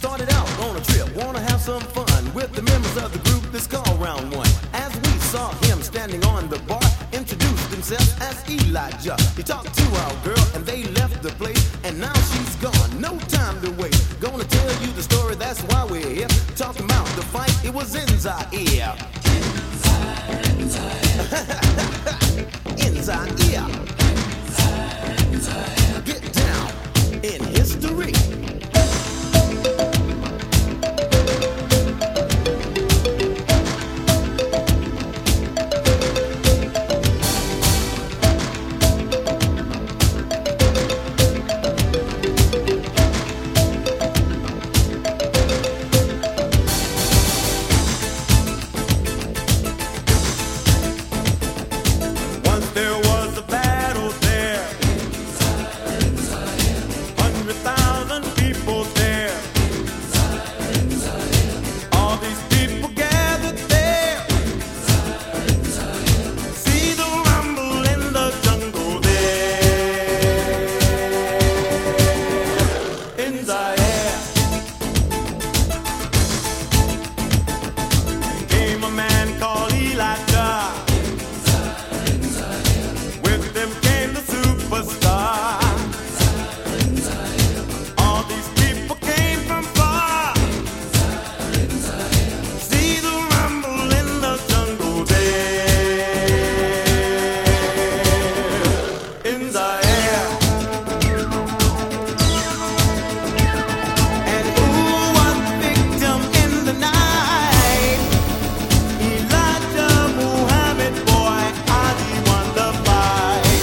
Started out on a trip, wanna have some fun with the members of the group that's called Round One. As we saw him standing on the bar, introduced himself as Elijah. He talked to our girl and they left the place, and now she's gone, no time to wait. Gonna tell you the story, that's why we're here. Talking about the fight, it was in Zaire. In Zaire. Get down in history. There was a battle there. 100,000 people there. All these people gathered there. See the rumble in the jungle there. In Zaire came a man called Elijah. With them came the superstar. All these people came from far. See the rumble in the jungle there. In Zaire. And who was the victim in the night? Elijah Muhammad, boy, Ali won the fight.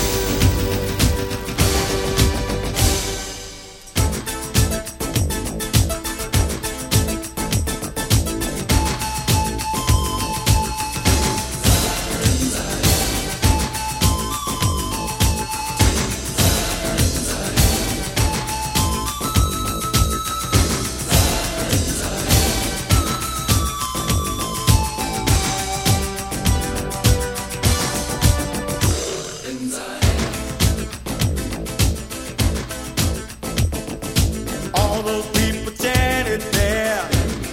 All those people chanted there.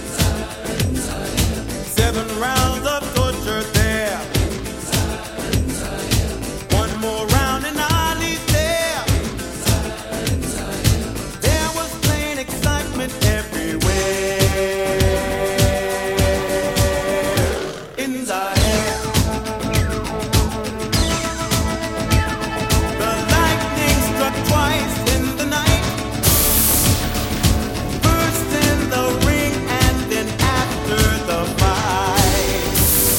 7 rounds of torture there. One more round and Ali's there. There was plain excitement everywhere. In Zaire. The lightning struck twice in the night. First in the ring and then after the fight.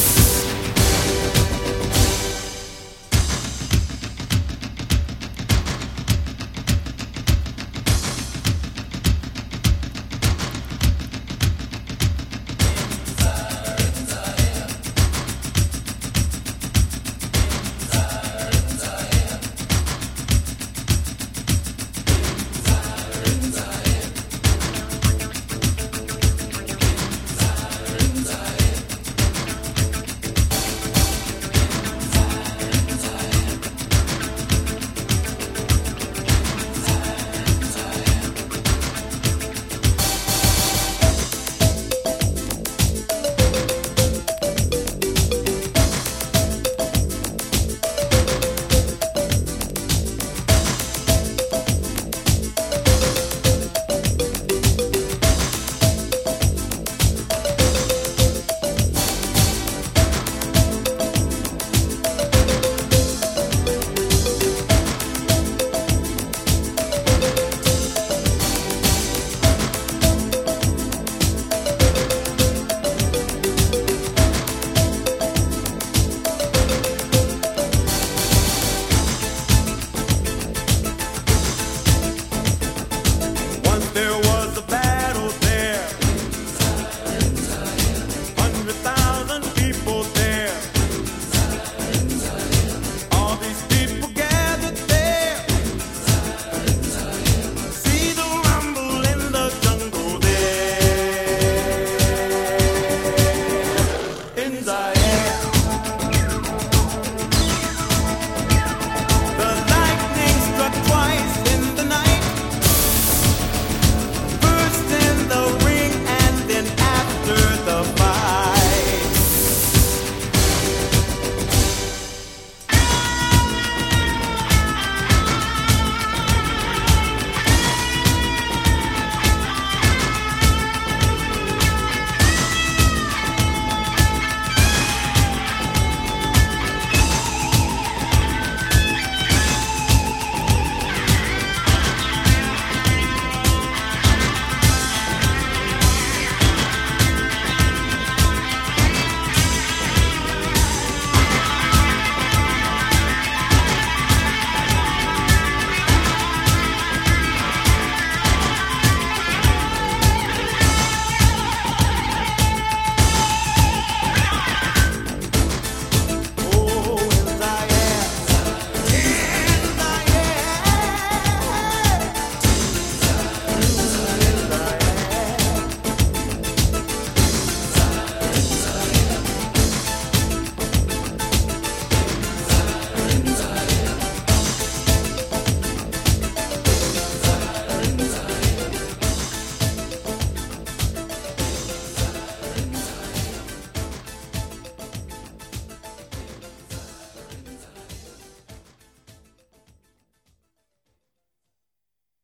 Once there was a battle there. 100,000 people there. All these people gathered there. See the rumble in the jungle there. In Zaire.